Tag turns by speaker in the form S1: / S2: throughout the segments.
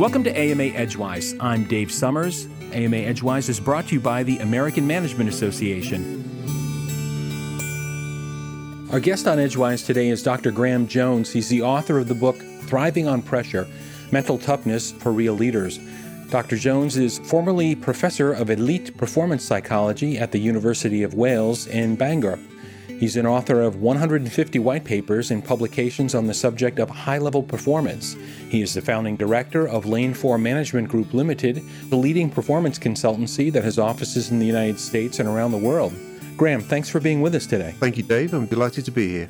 S1: Welcome to AMA Edgewise. I'm Dave Summers. AMA Edgewise is brought to you by the American Management Association. Our guest on Edgewise today is Dr. Graham Jones. He's the author of the book, Thriving on Pressure, Mental Toughness for Real Leaders. Dr. Jones is formerly professor of elite performance psychology at the University of Wales in Bangor. He's an author of 150 white papers and publications on the subject of high-level performance. He is the founding director of Lane 4 Management Group Limited, the leading performance consultancy that has offices in the United States and around the world. Graham, thanks for being with us today.
S2: Thank you, Dave. I'm delighted to be here.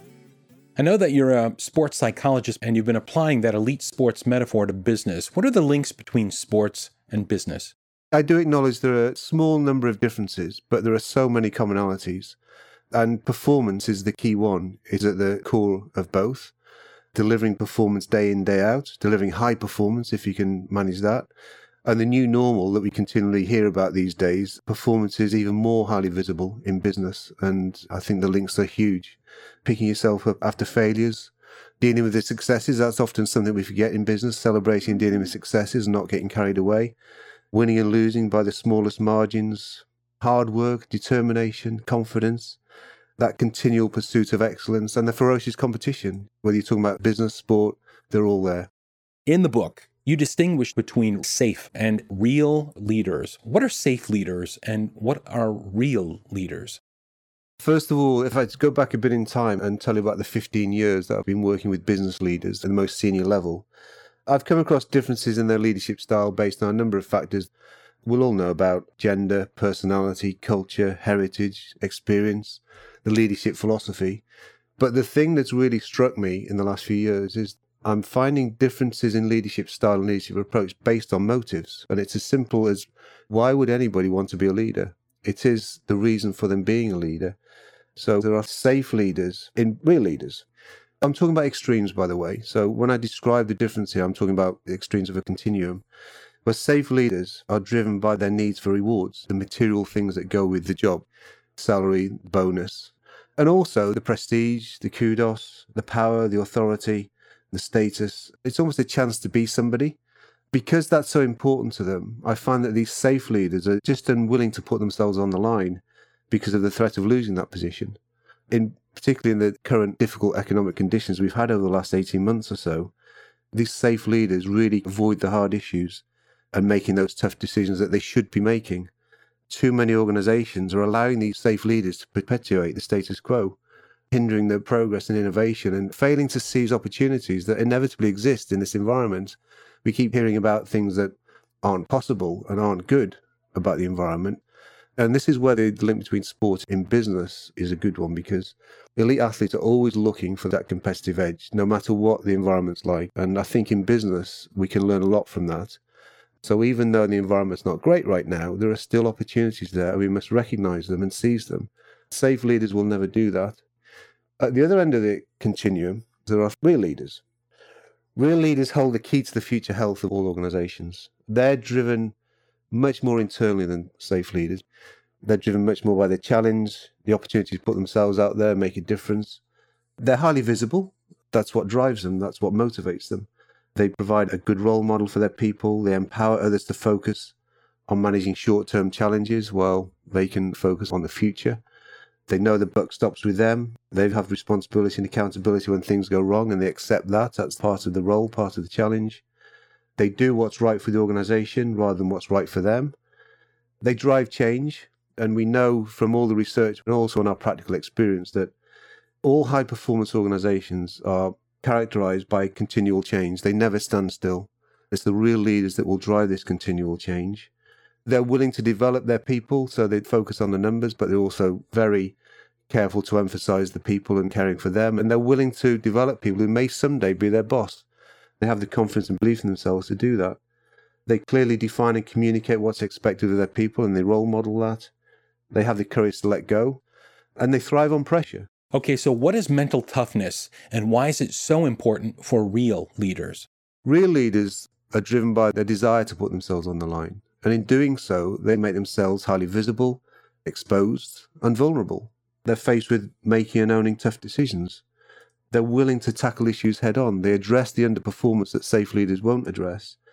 S1: I know that you're a sports psychologist and you've been applying that elite sports metaphor to business. What are the links between sports and business?
S2: I do acknowledge there are a small number of differences, but there are so many commonalities. And performance is the key one. It's at the core of both. Delivering performance day in, day out, delivering high performance if you can manage that. And the new normal that we continually hear about these days, performance is even more highly visible in business. And I think the links are huge. Picking yourself up after failures, dealing with the successes, that's often something we forget in business, celebrating and dealing with successes, not getting carried away. Winning and losing by the smallest margins, hard work, determination, confidence. That continual pursuit of excellence and the ferocious competition, whether you're talking about business, sport, they're all there.
S1: In the book, you distinguish between safe and real leaders. What are safe leaders and what are real leaders?
S2: First of all, if I go back a bit in time and tell you about the 15 years that I've been working with business leaders at the most senior level, I've come across differences in their leadership style based on a number of factors. We'll all know about gender, personality, culture, heritage, experience, the leadership philosophy. But the thing that's really struck me in the last few years is I'm finding differences in leadership style and leadership approach based on motives. And it's as simple as, why would anybody want to be a leader? It is the reason for them being a leader. So there are safe leaders in real leaders. I'm talking about extremes, by the way. So when I describe the difference here, I'm talking about the extremes of a continuum. But safe leaders are driven by their needs for rewards, the material things that go with the job, salary, bonus, and also the prestige, the kudos, the power, the authority, the status. It's almost a chance to be somebody. Because that's so important to them, I find that these safe leaders are just unwilling to put themselves on the line because of the threat of losing that position. Particularly in the current difficult economic conditions we've had over the last 18 months or so, these safe leaders really avoid the hard issues and making those tough decisions that they should be making. Too many organizations are allowing these safe leaders to perpetuate the status quo, hindering their progress and innovation and failing to seize opportunities that inevitably exist in this environment. We keep hearing about things that aren't possible and aren't good about the environment. And this is where the link between sport and business is a good one, because elite athletes are always looking for that competitive edge, no matter what the environment's like. And I think in business, we can learn a lot from that. So even though the environment's not great right now, there are still opportunities there, and we must recognize them and seize them. Safe leaders will never do that. At the other end of the continuum, there are real leaders. Real leaders hold the key to the future health of all organizations. They're driven much more internally than safe leaders. They're driven much more by the challenge, the opportunity to put themselves out there, make a difference. They're highly visible. That's what drives them. That's what motivates them. They provide a good role model for their people. They empower others to focus on managing short-term challenges while they can focus on the future. They know the buck stops with them. They have responsibility and accountability when things go wrong, and they accept that. That's part of the role, part of the challenge. They do what's right for the organization rather than what's right for them. They drive change, and we know from all the research and also in our practical experience that all high-performance organizations are characterized by continual change. They never stand still. It's the real leaders that will drive this continual change. They're willing to develop their people, so they focus on the numbers, but they're also very careful to emphasize the people and caring for them. And they're willing to develop people who may someday be their boss. They have the confidence and belief in themselves to do that. They clearly define and communicate what's expected of their people, and they role model that. They have the courage to let go, and they thrive on pressure.
S1: Okay, so what is mental toughness, and why is it so important for real leaders?
S2: Real leaders are driven by their desire to put themselves on the line. And in doing so, they make themselves highly visible, exposed, and vulnerable. They're faced with making and owning tough decisions. They're willing to tackle issues head on. They address the underperformance that safe leaders won't address.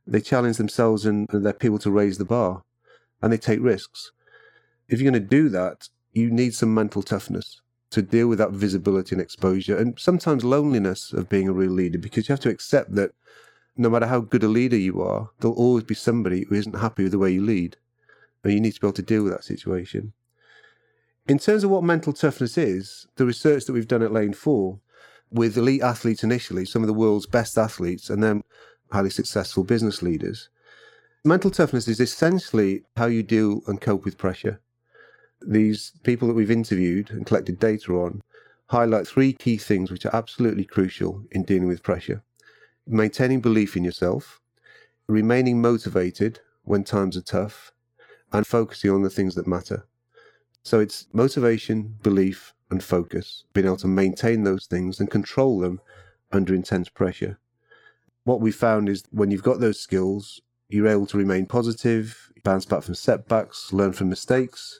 S2: They challenge themselves and their people to raise the bar, and they take risks. If you're going to do that, you need some mental toughness to deal with that visibility and exposure, and sometimes loneliness of being a real leader, because you have to accept that no matter how good a leader you are, there'll always be somebody who isn't happy with the way you lead, and you need to be able to deal with that situation. In terms of what mental toughness is, the research that we've done at Lane 4 with elite athletes initially, some of the world's best athletes, and then highly successful business leaders, mental toughness is essentially how you deal and cope with pressure. These people that we've interviewed and collected data on highlight 3 key things which are absolutely crucial in dealing with pressure. Maintaining belief in yourself, remaining motivated when times are tough, and focusing on the things that matter. So it's motivation, belief, and focus, being able to maintain those things and control them under intense pressure. What we found is when you've got those skills, you're able to remain positive, bounce back from setbacks, learn from mistakes,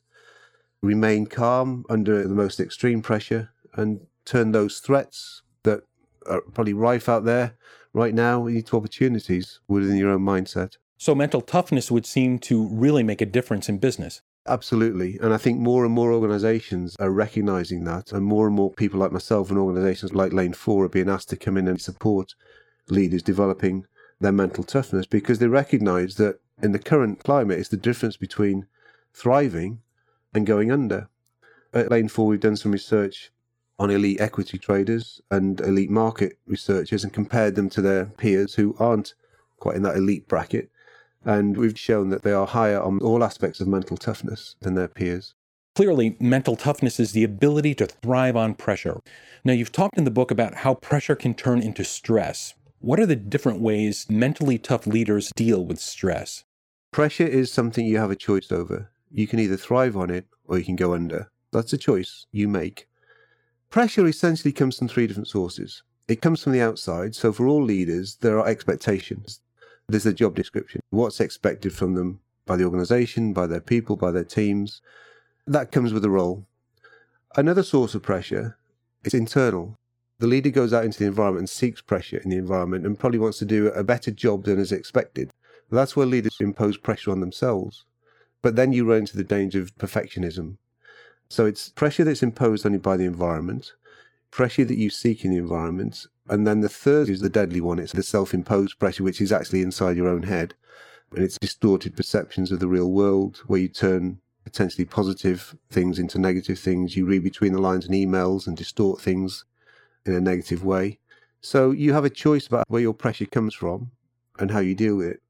S2: remain calm under the most extreme pressure, and turn those threats that are probably rife out there right now into opportunities within your own mindset.
S1: So mental toughness would seem to really make a difference in business.
S2: Absolutely. And I think more and more organizations are recognizing that, and more people like myself and organizations like Lane 4 are being asked to come in and support leaders developing their mental toughness, because they recognize that in the current climate, it's the difference between thriving and going under. At Lane 4, we've done some research on elite equity traders and elite market researchers and compared them to their peers who aren't quite in that elite bracket. And we've shown that they are higher on all aspects of mental toughness than their peers.
S1: Clearly, mental toughness is the ability to thrive on pressure. Now, you've talked in the book about how pressure can turn into stress. What are the different ways mentally tough leaders deal with stress?
S2: Pressure is something you have a choice over. You can either thrive on it or you can go under. That's a choice you make. Pressure essentially comes from 3 different sources. It comes from the outside. So for all leaders, there are expectations. There's a job description. What's expected from them by the organization, by their people, by their teams. That comes with a role. Another source of pressure is internal. The leader goes out into the environment and seeks pressure in the environment and probably wants to do a better job than is expected. That's where leaders impose pressure on themselves. But then you run into the danger of perfectionism. So it's pressure that's imposed on you by the environment, pressure that you seek in the environment, and then the third is the deadly one. It's the self-imposed pressure, which is actually inside your own head. And it's distorted perceptions of the real world, where you turn potentially positive things into negative things. You read between the lines in emails and distort things in a negative way. So you have a choice about where your pressure comes from and how you deal with it.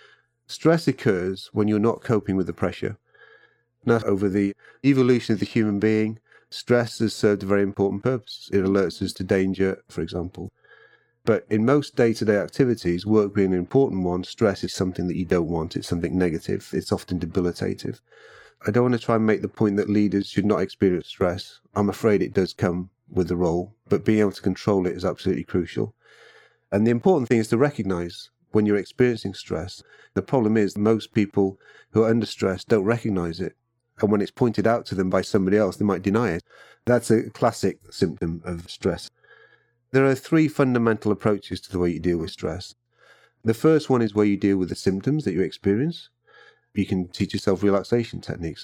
S2: Stress occurs when you're not coping with the pressure. Now, over the evolution of the human being, stress has served a very important purpose. It alerts us to danger, for example. But in most day-to-day activities, work being an important one, stress is something that you don't want. It's something negative. It's often debilitative. I don't want to try and make the point that leaders should not experience stress. I'm afraid it does come with the role, but being able to control it is absolutely crucial. And the important thing is to recognize when you're experiencing stress. The problem is most people who are under stress don't recognize it. And when it's pointed out to them by somebody else, they might deny it. That's a classic symptom of stress. There are 3 fundamental approaches to the way you deal with stress. The first one is where you deal with the symptoms that you experience. You can teach yourself relaxation techniques.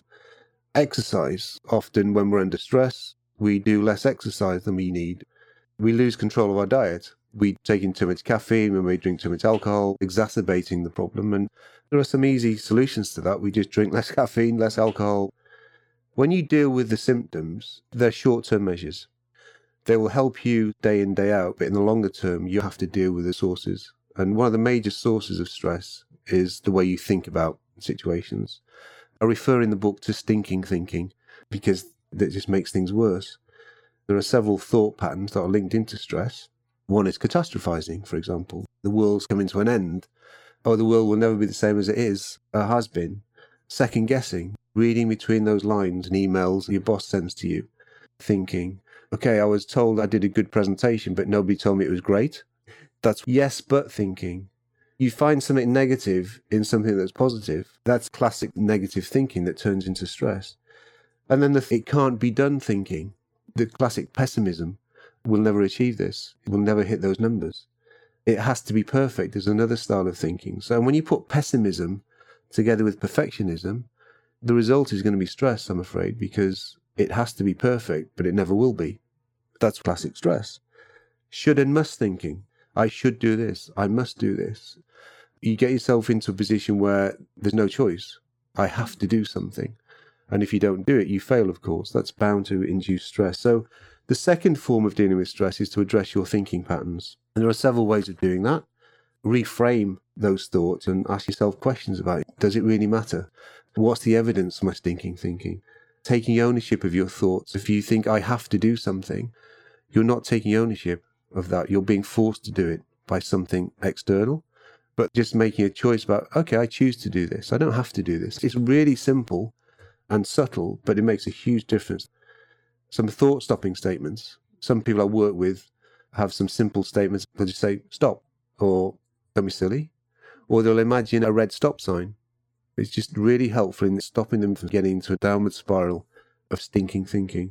S2: Exercise. Often when we're under stress, we do less exercise than we need. We lose control of our diet. We take in too much caffeine, we may drink too much alcohol, exacerbating the problem. And there are some easy solutions to that. We just drink less caffeine, less alcohol. When you deal with the symptoms, they're short-term measures. They will help you day in, day out, but in the longer term, you have to deal with the sources. And one of the major sources of stress is the way you think about situations. I refer in the book to stinking thinking because that just makes things worse. There are several thought patterns that are linked into stress. One is catastrophizing, for example. The world's coming to an end. Oh, the world will never be the same as it is, or has been. Second guessing, reading between those lines and emails your boss sends to you. Thinking, okay, I was told I did a good presentation, but nobody told me it was great. That's yes, but thinking. You find something negative in something that's positive. That's classic negative thinking that turns into stress. And then it can't be done thinking. The classic pessimism will never achieve this. It will never hit those numbers. It has to be perfect is another style of thinking. So when you put pessimism together with perfectionism, the result is going to be stress, I'm afraid, because it has to be perfect, but it never will be. That's classic stress. Should and must thinking. I should do this. I must do this. You get yourself into a position where there's no choice. I have to do something. And if you don't do it, you fail, of course. That's bound to induce stress. So the second form of dealing with stress is to address your thinking patterns. And there are several ways of doing that. Reframe those thoughts and ask yourself questions about it. Does it really matter? What's the evidence for my stinking thinking? Taking ownership of your thoughts. If you think I have to do something, you're not taking ownership of that. You're being forced to do it by something external, but just making a choice about, okay, I choose to do this. I don't have to do this. It's really simple and subtle, but it makes a huge difference. Some thought-stopping statements. Some people I work with have some simple statements. They'll just say, stop, or don't be silly, or they'll imagine a red stop sign. It's just really helpful in stopping them from getting into a downward spiral of stinking thinking.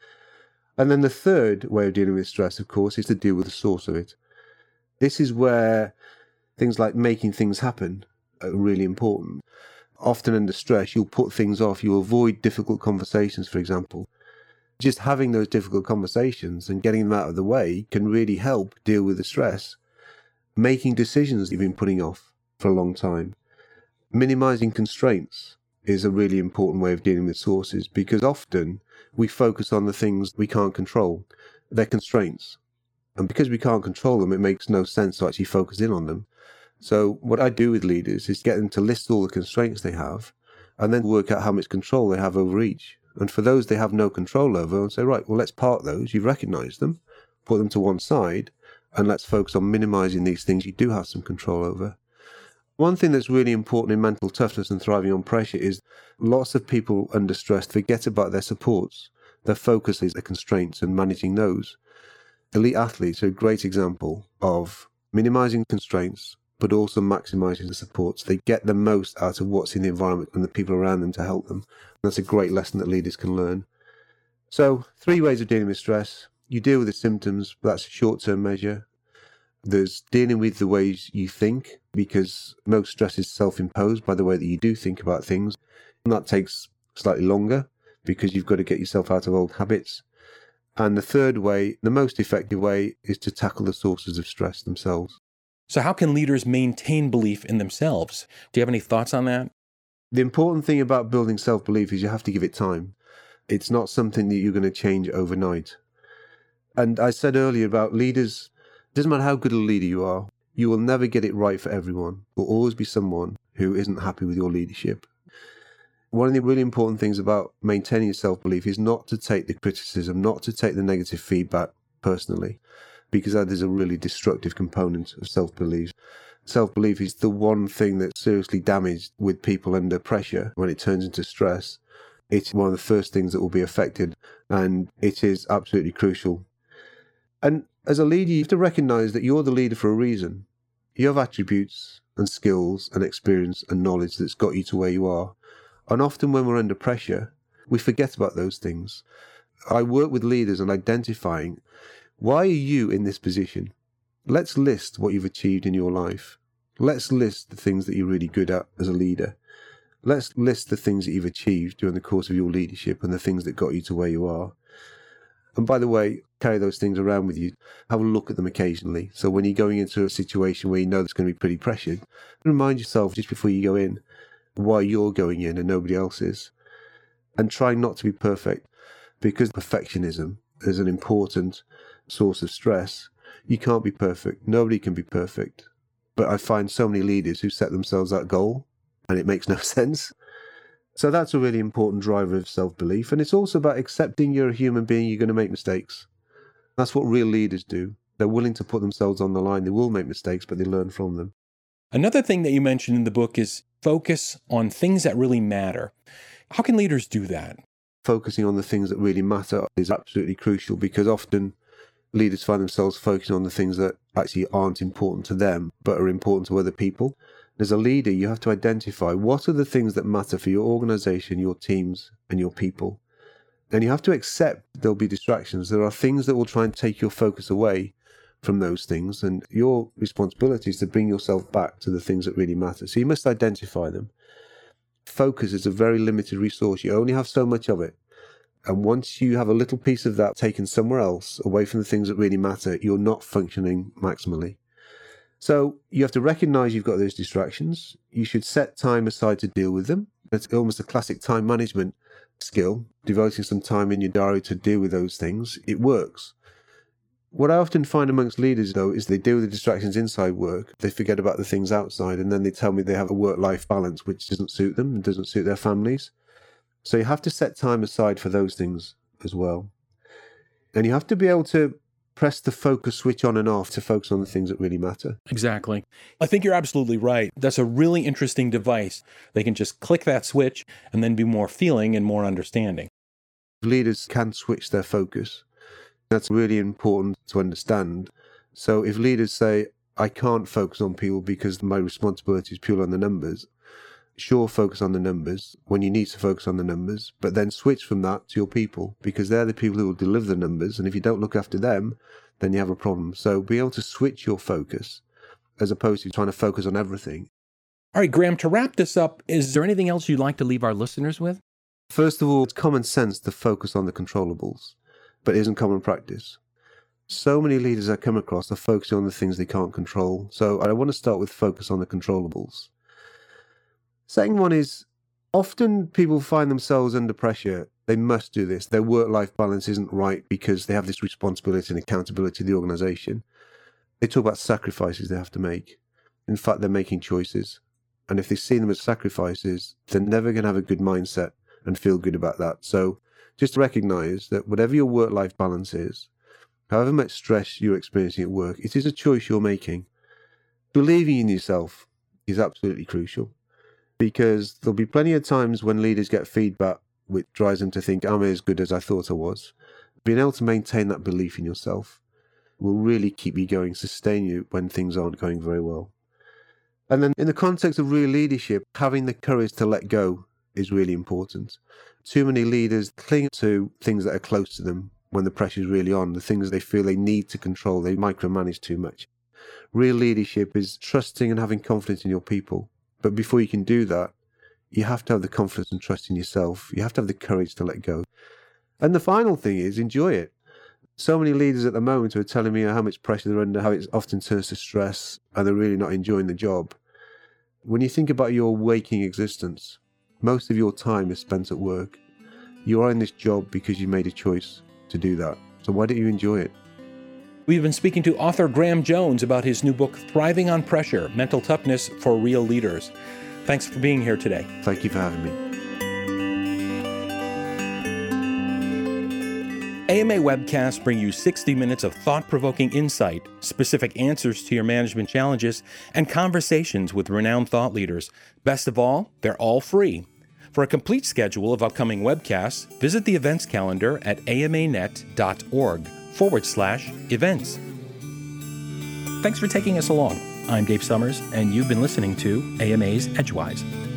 S2: And then the third way of dealing with stress, of course, is to deal with the source of it. This is where things like making things happen are really important. Often under stress, you'll put things off. You'll avoid difficult conversations, for example. Just having those difficult conversations and getting them out of the way can really help deal with the stress. Making decisions you've been putting off for a long time. Minimizing constraints is a really important way of dealing with sources, because often we focus on the things we can't control. They're constraints. And because we can't control them, it makes no sense to actually focus in on them. So what I do with leaders is get them to list all the constraints they have and then work out how much control they have over each. And for those they have no control over, and say, right, well, let's park those. You've recognized them, put them to one side, and let's focus on minimizing these things you do have some control over. One thing that's really important in mental toughness and thriving on pressure is lots of people under stress forget about their supports. Their focus is the constraints and managing those. Elite athletes are a great example of minimizing constraints, but also maximizing the supports. They get the most out of what's in the environment and the people around them to help them. And that's a great lesson that leaders can learn. So 3 ways of dealing with stress. You deal with the symptoms, but that's a short-term measure. There's dealing with the ways you think, because most stress is self-imposed by the way that you do think about things. And that takes slightly longer because you've got to get yourself out of old habits. And the third way, the most effective way, is to tackle the sources of stress themselves.
S1: So how can leaders maintain belief in themselves? Do you have any thoughts on that?
S2: The important thing about building self-belief is you have to give it time. It's not something that you're going to change overnight. And I said earlier about leaders, it doesn't matter how good a leader you are, you will never get it right for everyone. There will always be someone who isn't happy with your leadership. One of the really important things about maintaining your self-belief is not to take the criticism, not to take the negative feedback personally, because that is a really destructive component of self-belief. Self-belief is the one thing that's seriously damaged with people under pressure when it turns into stress. It's one of the first things that will be affected, and it is absolutely crucial. And as a leader, you have to recognize that you're the leader for a reason. You have attributes and skills and experience and knowledge that's got you to where you are. And often when we're under pressure, we forget about those things. I work with leaders on identifying, why are you in this position? Let's list what you've achieved in your life. Let's list the things that you're really good at as a leader. Let's list the things that you've achieved during the course of your leadership and the things that got you to where you are. And by the way, carry those things around with you. Have a look at them occasionally. So when you're going into a situation where you know it's going to be pretty pressured, remind yourself just before you go in why you're going in and nobody else is. And try not to be perfect, because perfectionism is an important source of stress. You can't be perfect. Nobody can be perfect. But I find so many leaders who set themselves that goal and it makes no sense. So that's a really important driver of self-belief. And it's also about accepting you're a human being, you're going to make mistakes. That's what real leaders do. They're willing to put themselves on the line. They will make mistakes, but they learn from them.
S1: Another thing that you mentioned in the book is focus on things that really matter. How can leaders do that?
S2: Focusing on the things that really matter is absolutely crucial, because often leaders find themselves focusing on the things that actually aren't important to them, but are important to other people. As a leader, you have to identify what are the things that matter for your organization, your teams, and your people. And you have to accept there'll be distractions. There are things that will try and take your focus away from those things, and your responsibility is to bring yourself back to the things that really matter. So you must identify them. Focus is a very limited resource. You only have so much of it. And once you have a little piece of that taken somewhere else, away from the things that really matter, you're not functioning maximally. So you have to recognize you've got those distractions. You should set time aside to deal with them. It's almost a classic time management skill, devoting some time in your diary to deal with those things. It works. What I often find amongst leaders, though, is they deal with the distractions inside work. They forget about the things outside, and then they tell me they have a work-life balance which doesn't suit them and doesn't suit their families. So you have to set time aside for those things as well. And you have to be able to press the focus switch on and off to focus on the things that really matter.
S1: Exactly. I think you're absolutely right. That's a really interesting device. They can just click that switch and then be more feeling and more understanding.
S2: Leaders can switch their focus. That's really important to understand. So if leaders say, I can't focus on people because my responsibility is purely on the numbers, sure, focus on the numbers when you need to focus on the numbers, but then switch from that to your people, because they're the people who will deliver the numbers. And if you don't look after them, then you have a problem. So be able to switch your focus as opposed to trying to focus on everything.
S1: All right, Graham, to wrap this up, is there anything else you'd like to leave our listeners with?
S2: First of all, it's common sense to focus on the controllables, but it isn't common practice. So many leaders I come across are focusing on the things they can't control. So I want to start with focus on the controllables. Second one is, often people find themselves under pressure. They must do this. Their work-life balance isn't right because they have this responsibility and accountability to the organization. They talk about sacrifices they have to make. In fact, they're making choices. And if they see them as sacrifices, they're never going to have a good mindset and feel good about that. So just recognize that whatever your work-life balance is, however much stress you're experiencing at work, it is a choice you're making. Believing in yourself is absolutely crucial, because there'll be plenty of times when leaders get feedback which drives them to think, I'm as good as I thought I was. Being able to maintain that belief in yourself will really keep you going, sustain you when things aren't going very well. And then in the context of real leadership, having the courage to let go is really important. Too many leaders cling to things that are close to them when the pressure is really on, the things they feel they need to control. They micromanage too much. Real leadership is trusting and having confidence in your people. But before you can do that, you have to have the confidence and trust in yourself. You have to have the courage to let go. And the final thing is enjoy it. So many leaders at the moment are telling me how much pressure they're under, how it often turns to stress, and they're really not enjoying the job. When you think about your waking existence, most of your time is spent at work. You are in this job because you made a choice to do that. So why don't you enjoy it?
S1: We've been speaking to author Graham Jones about his new book, Thriving on Pressure, Mental Toughness for Real Leaders. Thanks for being here today.
S2: Thank you for having me.
S1: AMA webcasts bring you 60 minutes of thought-provoking insight, specific answers to your management challenges, and conversations with renowned thought leaders. Best of all, they're all free. For a complete schedule of upcoming webcasts, visit the events calendar at amanet.org/events. Thanks for taking us along. I'm Dave Summers, and you've been listening to AMA's Edgewise.